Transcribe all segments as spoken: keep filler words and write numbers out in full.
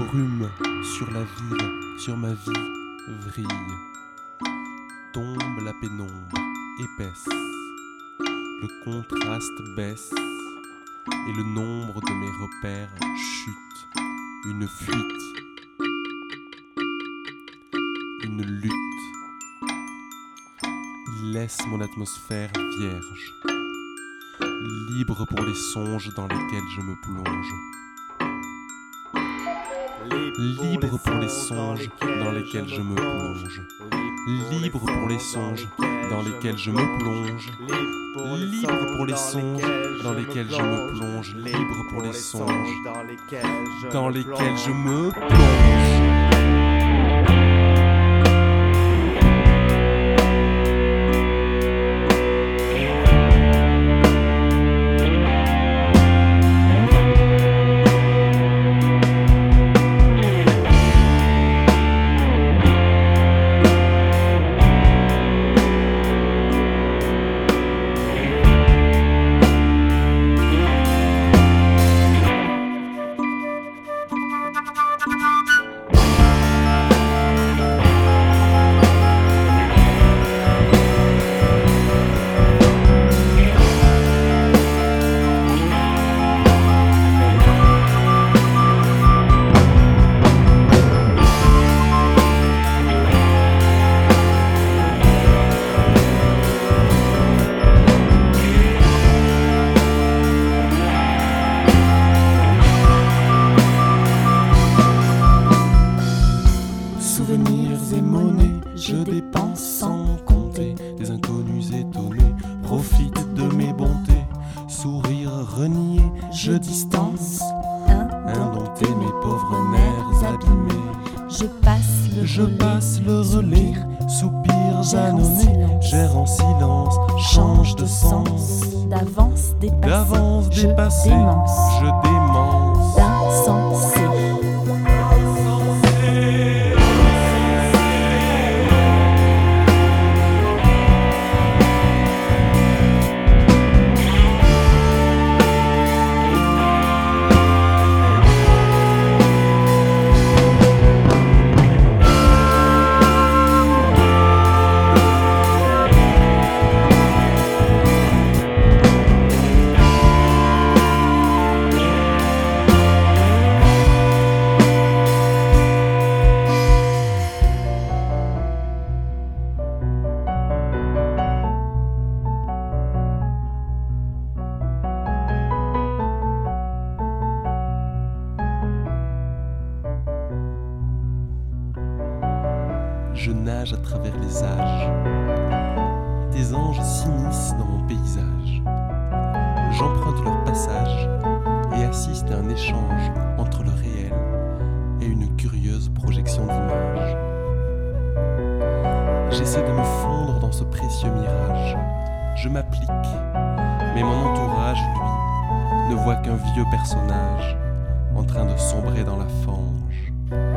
brume sur la ville, sur ma vie, vrille. Tombe la pénombre, épaisse. Le contraste baisse et le nombre de mes repères chute. Une fuite, une lutte. Il laisse mon atmosphère vierge, libre pour les songes dans lesquels je me plonge. Libre pour les songes dans lesquels je me plonge. Libre pour les songes dans lesquels je me plonge. Libre pour les songes dans lesquels je me plonge. Libre pour les songes dans lesquels je me plonge. Souvenirs et monnaies, je dépense sans compter. Des inconnus étonnés profitent de mes bontés. Sourire renié, je distance. Indompté mes pauvres nerfs abîmés. Je passe le Je relais, passe le relais, soupir jalonné. silence. J'erre en silence, change de sens. d'avance dépassé, D'avance je dépassé, démence, je démence. d'insensé. Je nage à travers les âges. Des anges s'immiscent dans mon paysage. J'emprunte leur passage et assiste à un échange entre le réel et une curieuse projection d'image. J'essaie de me fondre dans ce précieux mirage. Je m'applique, mais mon entourage, lui, ne voit qu'un vieux personnage en train de sombrer dans la fange.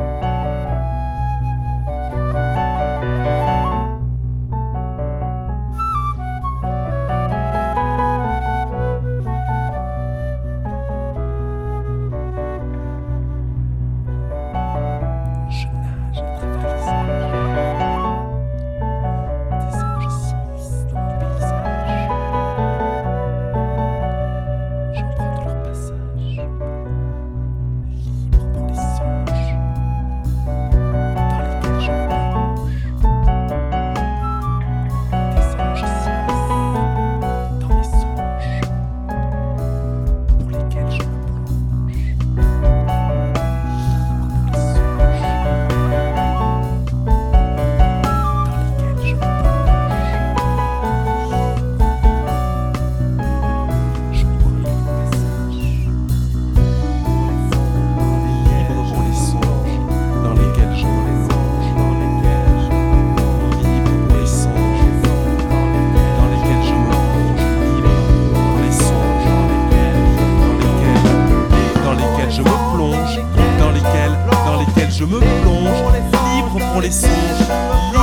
Je nage à travers les âges. Des anges s'immiscent dans mon paysage. J'emprunte leur passage, libre pour les songes dans lesquels je me plonge. Des anges s'immiscent dans les songes pour lesquels je me plonge. Je me plonge, dans lesquels je me plonge, libre pour les songes,